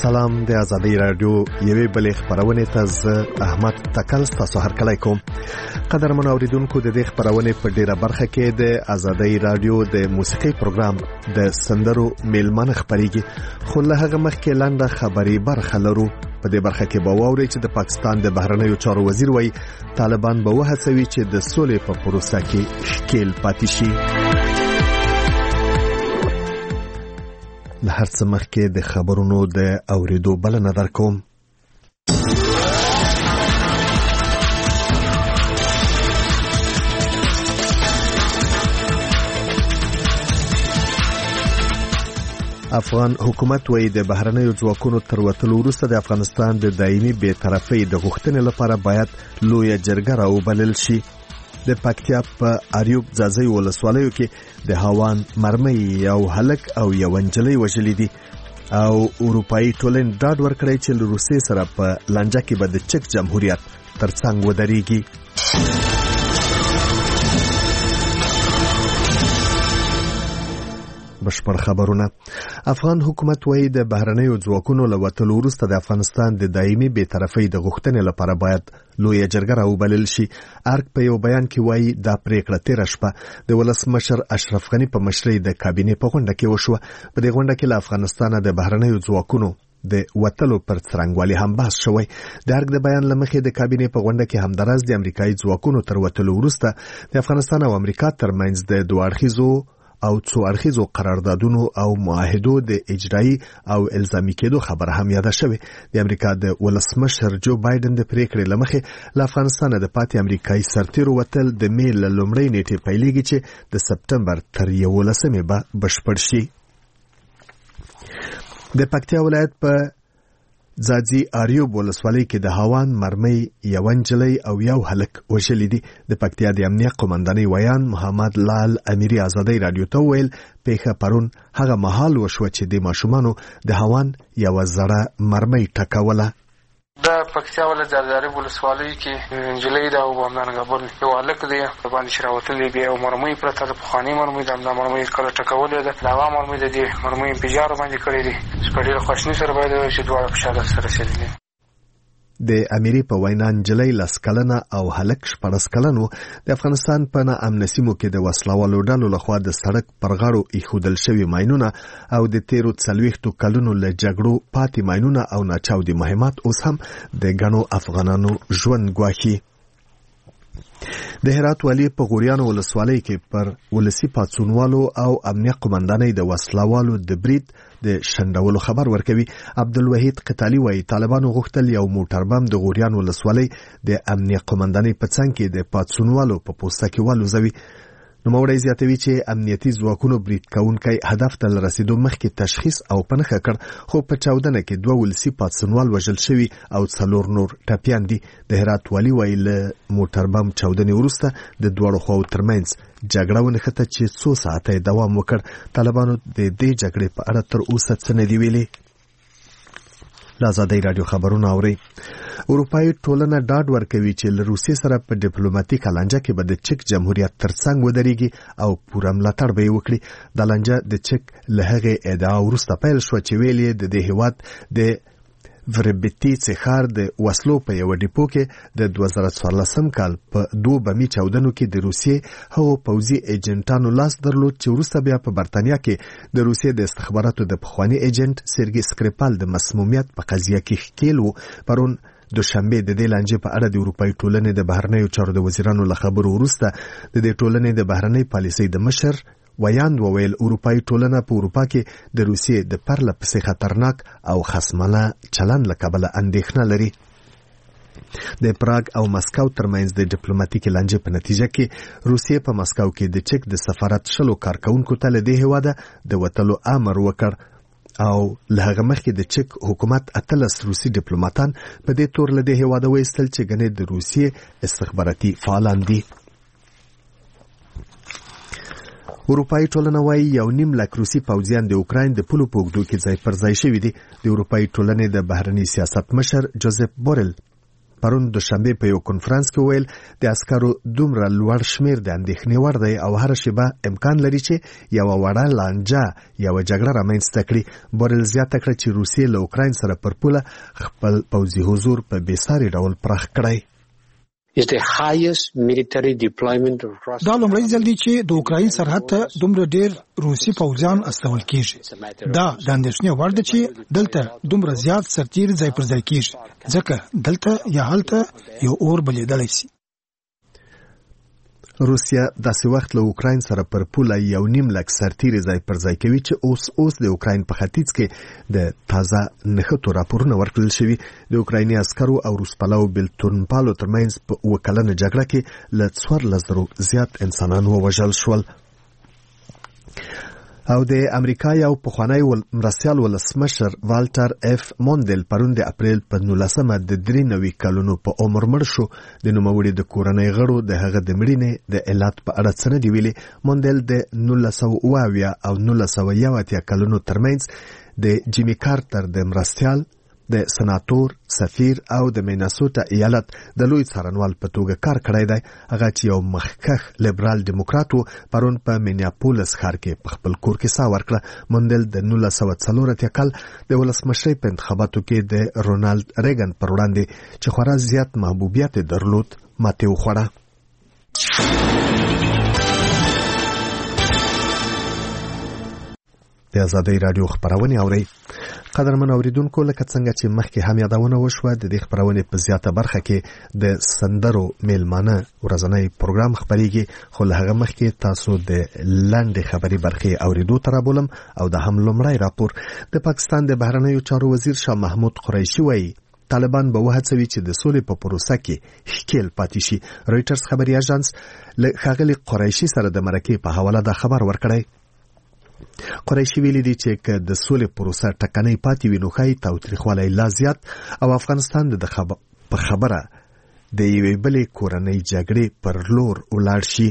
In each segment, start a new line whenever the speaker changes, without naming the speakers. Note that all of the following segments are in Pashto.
سلام د آزادۍ رادیو یوې بلې خبرونه ته ز احمد تکل تاسو هر کله کوم قدرمن اوریدونکو د دې خبرونه په ډیره برخه کې د آزادۍ رادیو د موسیقي پروګرام د سندرو میلمن خبريږي خو له هغه مخکې لاندې خبري برخه لرو په دې برخه کې به واوري چې د پاکستان د بهرنیو چارو وزیر وایي طالبان به وهڅوي چې د سولې په پروسه کې ښکیل پاتې شي له هر څه مخکې د خبرونو د اوریدو بلنه درکوم. افغان حکومت وایي د بهرنیو ځواکونو تر وتلو وروسته د افغانستان د دایمي بی‌طرفۍ د غوښتنې لپاره باید لویه جرګه راوبلل شي. د پکتیا په اریوب ځاځي ولسوالیو کې د هاوان مرمۍ یو هلک او یو نجلۍ وژلې دي او اروپאי ټولنې ډاډ ورکړی چې له روسیې سره په لانجه کې به د چک جمهوریت ترڅنګ ودرېږي. بشپړ خبرونه. افغان حکومت وایي د بهرنیو ځواکونو له وتلو وروسته د افغانستان د دایمي بی‌طرفۍ د غوښتنې لپاره باید لویه جرګه راوبلل شي. ارګ په یو بیان کې وایي دا پریکړه تېره شپه د ولسمشر اشرف غني په مشرۍ د کابینې په غونډه کې وشوه. په دې غونډه کې له افغانستانه د بهرنیو ځواکونو د وتلو پر څرنګوالي هم بحث شوی. د ارګ د بیان لمخې د کابینې په غونډه کې همدارس د امریکایي ځواکونو تر وتلو وروسته د افغانستان او امریکا ترمنځ د دوه اړخیزو او څو اړخیزو قراردادونو او معاهدو د اجرایی او الزامي کېدو خبره هم یاده شوې. د امریکا د ولسمشر جو بایدن د پریکړې لمخې له افغانستان د پاتې امریکایي سرتیرو وتل د مې له لومړۍ نیټې پیلېږي چې د سپتمبر تر 11 به بشپړ شي. د پکتیا ولایت په ځاځي اریوب ولسوالۍ کې د هاوان مرمۍ یو نجلۍ او یو هلک وژلې دي. د پکتیا د امنیت قومندانۍ ویان محمد لال امیری آزادۍ رادیو ته ویل پیښه پرون هغه مهال وشوه چې د ماشومانو د هاوان یو زړه مرمۍ ټکوله.
د پکتیا ولایت د اریوب ولسوالۍ کې نجلۍ دا او همدارنګه بل یو هلک دی باندې چې راوتلی بیا یو مرمۍ پرته د پخوانۍ مرمۍ د همدا مرمۍ کله ټکولې ده د هغه مرمۍ د دې مرمۍ انفجار باندې کړی دی چې په ډېره خواشینۍ سره باید ووایو چې دواړه په شهادت سره رسېدلي دي. د امیری په وینا نجلۍ 10 کلنه او هلک 14 کلن و. د افغانستان په ناامنه سیمو کې د وسلوالو ډلو لخوا د سړک پر غاړو ایښودل شوي ماینونه او د تیرو 40 کلونو له جګړو پاتې ماینونه او ناچاودي مهمات اوس هم د ګڼو افغانانو ژوند ګواښي. د هرات والی په غوریانو ولسوالۍ کې پر ولسی پاتسونوالو او امنیت قومندانۍ د وسلوالو د برید د شندولو خبر ورکوي. عبدالوحید قتالی وایي طالبانو غوښتل یو موټر بم د غوریانو ولسوالۍ د امنیت قومندانۍ په څنګ کې د پاتسونوالو په پوسته کې والوزوي. نوموړی زیاتوي چې امنیتي ځواکونو برید کوونکی هدف ته رسیدو مخکې تشخیص او پنهخه کړ خو په چاودنه کې 2 ولسی پاتسونوال وژل شوي او 4 نور ټپیان دي. د هرات والی وایي له موټر بم چاودنې وروسته د دواړو خواو ترمنځ جګړه ونښته چې 2 ساعته دوام وکړ. طالبانو د دې جګړې په اړه تر اوسه څه نه دي ویلي. آزادۍ رادیو خبرونه اوري. اروپאי ټولنه ډاډ ورکوي چې له روسیې سره په ډیپلوماټیک لانجه کې به د چک جمهوریت ترڅنګ ودرېږي او پوره ملاتړ به یې وکړي. د لانجه د چک له هغې ادعا وروسته پیل شوه چې ویل یې د دې هېواد د وربټي څخار د وسلو په یو ډیپو کې د 2014 کال په 2 بمي چاودنو کې د روسیې هغو پوځي ایجنټانو لاس درلود چې وروسته بیا په برتانیا کې د روسیې د استخباراتو د پخواني ایجنټ سرګي سکریپال د مسمومیت په قضیه کې ښکیل و. پرون دوشنبه د دې لانجې په اړه د اروپאי ټولنې د بهرنیو چارو د وزیرانو له خبرو وروسته د دې ټولنې د بهرنۍ پالیسۍ د مشر ویاند وویل اروپאי ټولنه په اروپا کې د روسیې د پرله پسې خطرناک او خصمانه چلند له کبله اندېښنه لري. د پراګ او مسکو ترمنځ د ډیپلوماټیک لانجې په نتیجه کې روسیې په مسکو کې د چک د سفارت 10 کارکونکو ته له دې هېواده د وتلو امر وکړ او له هغه مخکې د چک حکومت 18 روسي ډیپلوماټان په دې تور له دې هېواده وایستل چې ګنې د روسیې استخباراتي فعالان دي. اروپאי ټولنه وایي 1.5 لک روسي پوځیان د اوکراین د پولو په اوږدو کې ځای پر ځای شوي دي. د اروپאי ټولنې د بهرني سیاست مشر جوزف بورل
پرون دوشنبه په یو کنفرانس کې ویل د عسکرو دومره لوړ شمیر د اندېښنې وړ دی او هر شیبه امکان لري چې یو وړه لانجه یو جګړه رامنځته کړي. بورل زیاته کړه چې روسیې له اوکراین سره پر پوله خپل پوځي حضور په بېساري ډول پراخ کړی.
دا لومړی ځل دی چې د اوکراین سرحد ته دومره ډیر روسي پوځیان استول کیږي. دا د اندېښنې وړ ده چې دلته دومره زیات سرتیر ځای پر ځای کیږي ځکه دلته یا هلته یو اور بلیدلی شي.
روسیا داسې وخت له اوکراین سره پر پوله 1.5 لک سرتیري ځای پر ځای کوي چې اوس د اوکراین په ختیځ کې د تازه نښتو راپورونه ورکړل شوي. د اوکرایني عسکرو او روسپالو بېلتونپالو ترمنځ په 2 کلنه جګړه کې له 14,000 زیات انسانان ووژل شول. او د امریکا یو پخوانی مرستیال ولسمشر والټر اف موندل پرون د اپریل په 19مه د 93 کلونو په عمر مړ شو. د نوموړي د کورنۍ غړو د هغه د مړینې د علت په اړه څه نه دي ویلي. موندل د 1920 او 1980 کلونو ترمنځ د جیمی کارتر د مرستیال، د سناتور، سفیر او د میناسوټا ایالت د لوی څارنوال په توګه کار کړی دی. هغه چې یو مخکښ لیبرال ډیموکرات و پرون په مینیاپولس ښار کې په خپل کور کې ساه ورکړه. موندل د 1940 کال د ولسمشرۍ په انتخاباتو کې د رونالد ریګن پر وړاندې چې خورا زیات محبوبیت درلود ماتې وخوړه. د آزادۍ راډیو خبرونه اورئ. قدرمن اوریدونکو، لکه څنګه چې مخکې هم یادونه وشوه، د دې خبرونه په زیاته برخه کې د سندرو میلمانه ورځنی پروګرام خبريږي، خو له هغه مخکې تاسو د لاندې خبري برخه اوریدو تر بولم. او د هم لومړی راپور د پاکستان د بهرنیو چارو وزیر شاه محمود قریشي وایي طالبان به وهڅوي چې د سولې په پروسه کې ښکیل پاتې شي. رويټرز خبري اژانس له ښاغلي قریشي سره د مرکې په حواله د خبر ورکړی. قریشي ویلي دی چې که د سولې پروسه ټکنۍ پاتې وي نو ښایي تاوتریخوالی لا زیات او افغانستان په خبره د یوې بلې کورنۍ جګړې پر لور ولاړ شي.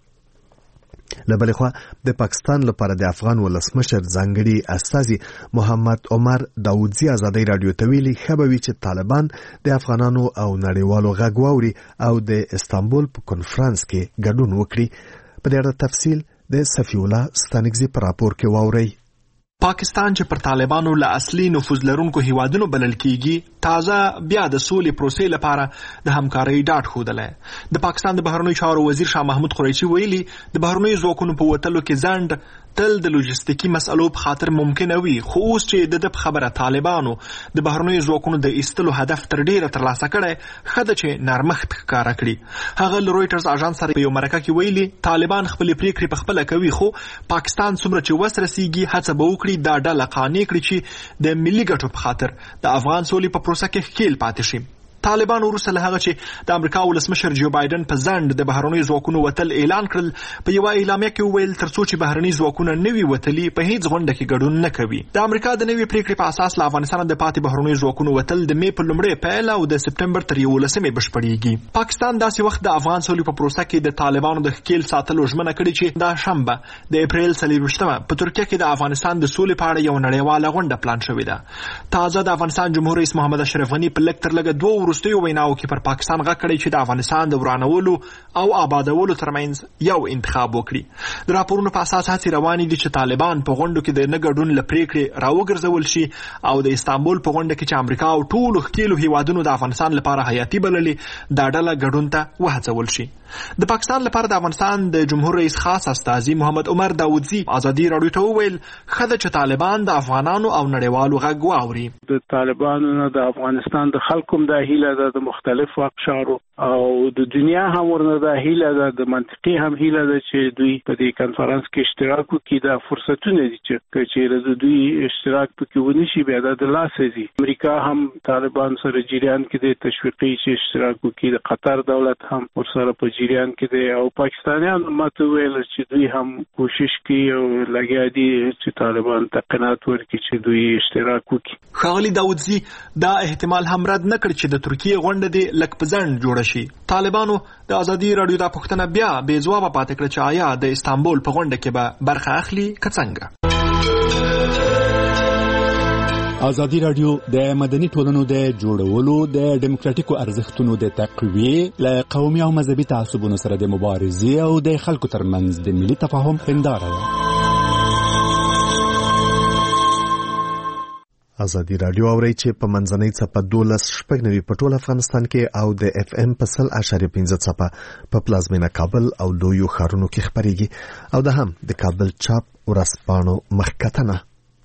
له بلې خوا د پاکستان لپاره د افغان ولسمشر ځانګړي استازي محمد عمر داودزي آزادۍ راډیو ته ویلي ښه به وي چې طالبان د افغانانو او نړیوالو غږ واوري او د استانبول په کنفرانس کې ګډون وکړي. په دې اړه تفصیل د صفی الله ستانکزي پر راپور کې واوري.
پاکستان چې پر طالبانو له اصلي نفوذ لرونکو هیوادونو بلل کیږي، تازه بیا د سولې پروسې لپاره د همکارۍ ډاډ ښودلی. د پاکستان د بهرنیو چارو وزیر شاه محمود قریشي ویلي د بهرنیو ځواکونو په وتلو کې ځنډ تل د لوجستیکي مسئلو په خاطر ممکنه وي، خو اوس چې د خبره طالبانو د بهرنیو ځواکونو د ایستلو هدف تر ډیره ترلاسه کړی، ښه ده چې نرمښت ښکاره کړي. هغه له رويټرز اژانس سره په یو مرکه کې ویلي طالبان خپلې پریکړې په خپله کوي، خو پاکستان څومره چې وس رسیږي هڅه به وکړي دا ډله قانع کړي چې د ملي ګټو په خاطر د افغان سولې په پروسه کې ښکیل پاتې شي. طالبان وروسته له هغه چې د امریکا ولسمشر جو بایدن په ځنډ د بهرنیو ځواکونو وتل اعلان کړل، په یوه اعلامیه کې وویل ترڅو چې بهرني ځواکونه نوي وتلي په هیڅ غونډه کې ګډون نه کوي. د امریکا د نوې پریکړې په اساس له افغانستان د پاتې بهرنیو ځواکونو وتل د مې په لومړۍ پیل او د سپټمبر تر 11مې بشپړیږي. پاکستان داسې وخت د افغان سولې په پروسه کې د طالبانو د ښکیل ساتلو ژمنه کړې چې دا شنبه د اپریل 24مه په ترکیه کې د افغانستان د سولې په اړه یو نړیواله غونډه پلان شوې ده. تازه د افغانستان جمهور رئیس محمد اشرف غني په لږ تر لږه 2 وروستیو ویناو کې پر پاکستان غږ کړی چې د افغانستان د ورانولو او آبادولو ترمنځ یو انتخاب وکړي. د راپورونو په اساس هڅې روانې دي چې طالبان په غونډو کې د نه ګډون له پریکړې راوګرځول شي او د استانبول په غونډه کې چې امریکا او ټولو ښکیلو هیوادونو د افغانستان لپاره حیاتي بللې دا ډله ګډون ته وهڅول شي. د پاکستان لپاره د افغانستان د جمهور رئیس خاص استازي محمد عمر داودزي آزادۍ راډیو ته وویل ښه ده چې طالبان د افغانانو او نړیوالو غږ واوري.
د طالبانو نه د افغانستان د خلکو د هیله ده د مختلفو اقشارو او د دنیا هم ورنه د هیله ده، د منطقي هم هیله ده چې دوی په دې کنفرانس کې اشتراک وکړي. دا فرصتونه دي چې د دوی اشتراک پکې ونشي بیا د لاسه دي. امریکا هم طالبان سره جریان کې د تشویقي چې اشتراک وکړي، د قطر دولت هم ورسره په جریان کې دی او پاکستانیان ماته ویل چې دوی هم کوشش کوي او لګیا دي چې طالبان ته قناعت ورکړي چې دوی اشتراک وکړي.
ښاغلي داودزي دا احتمال هم رد نه کړ چې د ترکیه غونډه دې لږ په ځنډ جوړه شي. طالبانو د آزادۍ راډیو دا پوښتنه بیا بې ځوابه پاتې کړه چې آیا د استانبول په غونډه کې به برخه اخلي که څنګه.
ازادي رادیو د مدني ټولنو د جوړولو د ډیموکراتیکو ارزښتونو د تقویې له قومي او مذهبي تعصبونو سره د مبارزې او د خلکو ترمنځ د ملي تفاهم هنداره ده.
ازادي رادیو اوري چې په منځنۍ څپه 12.9 په ټول افغانستان کې او د اف ام په 0.15 څپه په پلازمینه کابل او لویو ښارونو کې خبريږي او د هم د کابل چاپ ورځپاڼو مخکتنه.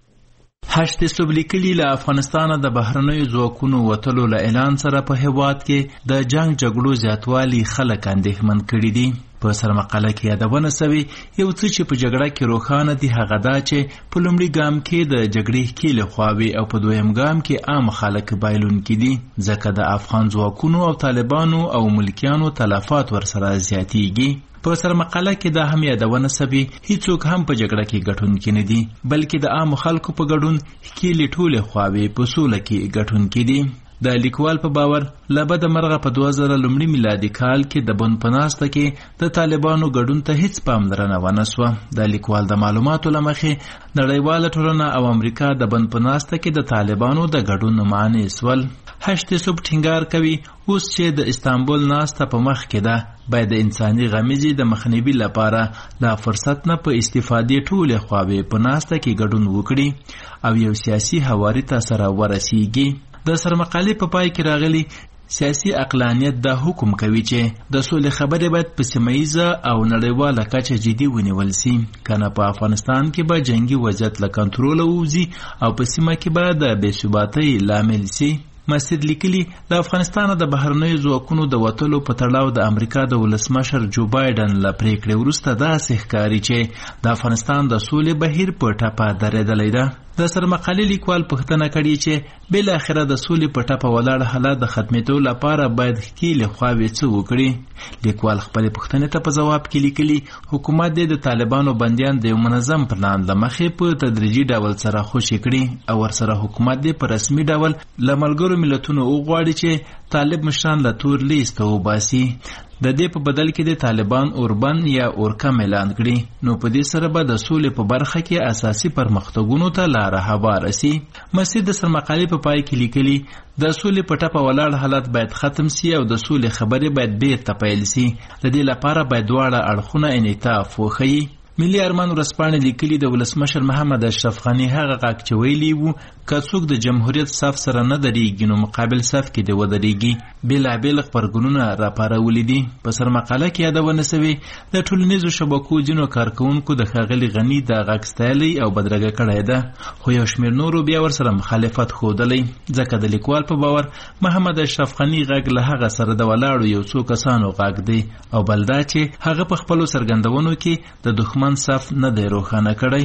هشت صبح لیکلي له افغانستانه د بهرنیو ځواکونو وتلو له اعلان سره په هیواد کې د جنگ جګړو زیاتوالی خلک اندېښمن کړي دي. په سرمقاله کې یادونه شوې یو څه چې په جګړه کې روښانه دي هغه دا چې په لومړي ګام کې د جګړې کېله خواوي او په دویم ګام کې عام خلک بایلونکي دي ځکه د افغان ځواکونو او طالبانو او ملکیانو تلفات ورسره زیاتېږي. په سرمقاله کې دا هم یادونه شوې هیڅوک هم په جګړه کې ګټونکي نه دي بلکې د عام خلکو په ګډون کېلې ټوله خواوي په سوله کې ګټونکي دي. د لیکوال په باور لبد مرغه په 2000 لومړي میلادي کال کې د بن پناسته کې د طالبانو ګډون ته هیڅ پاملرنه ونه شوه. د لیکوال د معلوماتو لمخې نړیواله ټولنه او امریکا د بن پناسته کې د طالبانو د ګډون معنی سول. هشت صبح ټینګار کوي اوس چې د استانبول ناسته په مخ کې ده باید د انساني غمیزې د مخنیوي لپاره د فرصت نه په استفادې ټولې خواوې په ناسته کې ګډون وکړي او یو سیاسي هواري ته سره ورسیږي. د سرمقالې په پای کې راغلي سیاسي عقلانیت دا حکم کوي چې د سولې خبرې باید په سیمه‌ییزه او نړیواله کچه جدي ونیول شي کنه په افغانستان کې به جنگي وضعیت له کنټروله ووځي او په سیمه کې به د بې ثباتۍ لامل شي. مسجد لیکلي د افغانستان د بهرنیو ځواکونو د وتلو په تړاو د امریکا د ولسمشر جو بایدن له پریکړې وروسته داسې ښکاري چې د افغانستان د سولې بهیر په ټپه درېدلی ده. د سرمقالې لیکوال پوښتنه کړې چې بل اخره د سولې په ټپه ولاړ حالات د ختمېدو لپاره باید کېله خواوې څه وکړي. لیکوال خپل پوښتنې ته په جواب کې لیکلي حکومت د طالبانو بندیان د منظم پلان له مخې په تدریجي ډول سره خوشي کړي او ورسره حکومت د په رسمي ډول له ملګرو ملتونو وغواړي چې طالب مشران له تور لیست وباسي. د دې په بدل کې د طالبان اوربن یا اورکم اعلان کړي نو په دې سره به د سولې په برخه کې اساسي پرمختګونو ته لار هواره شي. مسجد د سرمقالې په پای کې لیکلي د سولې په ټپه ولاړ حالت باید ختم شي او د سولې خبرې باید بیرته پیل شي. د دې لپاره باید دواړه اړخونه انعطاف وښیي. ملي ارمان ورځپاڼې لیکلي د ولسمشر محمد اشرف غني هغه غږ چې ویلي وو که څوک د جمهوریت صف سره نه درېږي نو مقابل صف کې دې ودرېږي. بېلابېل غبرګونونه راپارولي دي. په سرمقاله کې یادونه شوې د ټولنیزو شبکو ځینو کارکوونکو د ښاغلي غني د غږ ستایلی او بدرګه کړی ده خو یو شمېر نورو بیا ورسره مخالفت ښودلی ځکه د لیکوال په باور محمد اشرف غني غږ له هغه سره د ولاړو یو څو کسانو غږ دی او بل دا چې هغه په خپلو څرګندونو کې د دښمن صف نه دی روښانه کړی.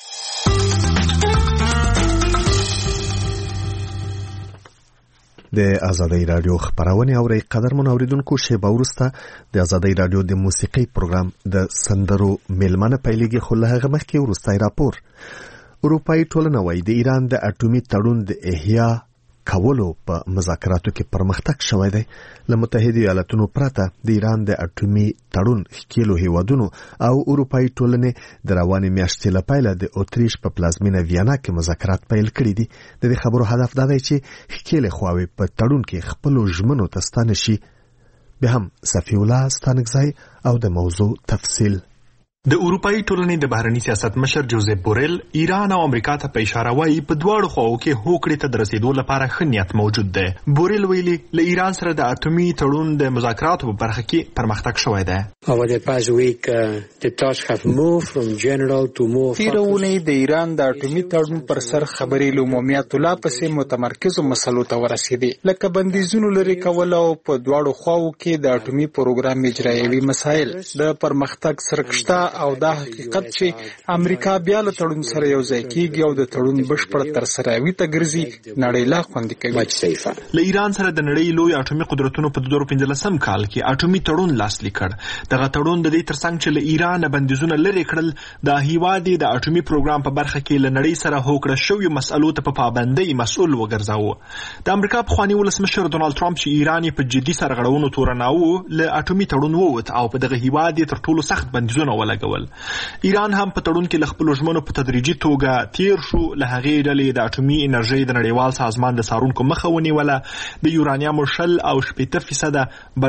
د ازادۍ رادیو خبرونه اوري قدرمن اوریدونکو شیبه وروسته د ازادۍ رادیو د موسیقي پروګرام د سندرو میلمنه پیلېږي خو له هغه مخکې وروستی راپور. اروپایي ټولنه وايي د ایران د اټومي تړون د احیا کولو په مذاکراتو کې پرمختګ شوی دی. له متحده ایالاتونو پرته د ایران د اټومي تړون ښکېلو هیوادونو او اروپایي ټولنې د روانې میاشتې له پیله د اتریش په پلازمینه ویانا کې مذاکرات پیل کړي دي. د دې خبرو هدف دا دی چې ښکېلې خواوې په تړون کې خپلو ژمنو ته ستانه شي. بیا هم صفي الله ستانکزی او د موضوع تفصیل.
د اروپایي ټولنې د بهرني سیاست مشر جوزیف بوریل ایران او امریکا ته په اشاره وایي په دواړو خواو کې هوکړې ته د رسیدو لپاره ښه نیت موجود دی. بوریل ویلي له ایران سره د اټومي تړون د مذاکراتو په برخه کې پرمختګ شوی دی.
تېره اونۍ د ایران د اټومي تړون پر سر خبرې له عمومیت الله پسې متمرکزو مسلو ته ورسېدې لکه بندیزونو لرې کول او په دواړو خواو کې د اټومي پروګرام اجرایوي مسایل. د پرمختګ سرکشته او دا حقیقت چې امریکا بیا له تړون سره یو ځای کېږي او د تړون بشپړ ترسروي ته ګرځي نړۍ لا خوندي کوي.
له ایران سره د نړۍ لوی اټومي قدرتونو په 2015 کال کې اټومي تړون لاسلیک کړ. دغه تړون د دې ترڅنګ چې له ایران بندیزونه لرې کړل د هیواد د اټومي پروګرام په برخه کې له نړۍ سره هوکړه شویو مسألو ته په پابندۍ مسؤل وګرځاوه. د امریکا پخوانی ولسمشر ډونالد ټرمپ چې ایران په جدي سرغړونو تورناوه له اټومي تړون ووت او په دغه هیواد تر ټولو سخت بندیزونه ولګول. ولګول. ایران هم په تړون کې له خپلو ژمنو په تدریجي توګه تیر شو. له هغې ډلې د اټومي انرژۍ د نړیوال سازمان د څارونکو مخه ونیوله. د یورانیمو 10 او 80%